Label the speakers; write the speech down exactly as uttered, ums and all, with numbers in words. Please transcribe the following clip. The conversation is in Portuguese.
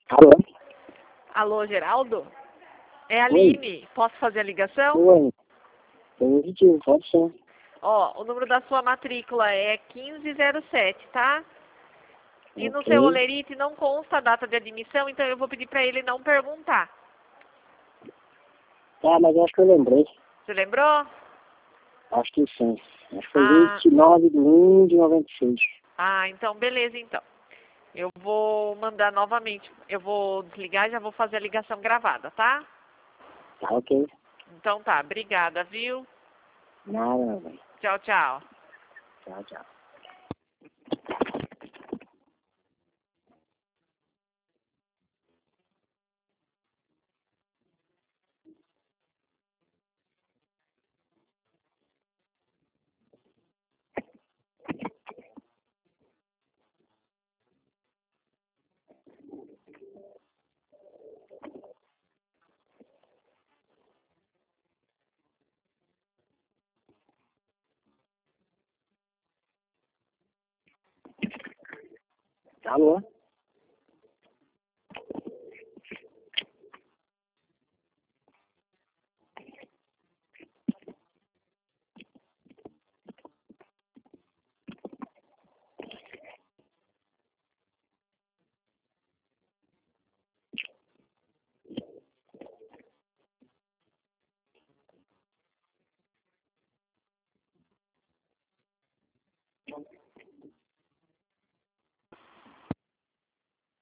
Speaker 1: Alô?
Speaker 2: Alô, Geraldo? É a
Speaker 1: Oi.
Speaker 2: Aline. Posso fazer a ligação?
Speaker 1: Oi. Positivo, pode ser.
Speaker 2: Ó, o número da sua matrícula é quinze zero sete, tá? E no seu
Speaker 1: Ok.
Speaker 2: olerite não consta a data de admissão, então eu vou pedir para ele não perguntar.
Speaker 1: Tá, mas eu acho que eu lembrei.
Speaker 2: Você lembrou?
Speaker 1: Acho que sim. Acho que foi
Speaker 2: Ah,
Speaker 1: vinte e nove de um de noventa e seis.
Speaker 2: ah, então beleza, então. Eu vou mandar novamente. Eu vou desligar e já vou fazer a ligação gravada, tá?
Speaker 1: Tá, ok.
Speaker 2: Então tá, obrigada, viu?
Speaker 1: Nada, meu bem.
Speaker 2: Tchau, tchau.
Speaker 1: Tchau, tchau. Alô?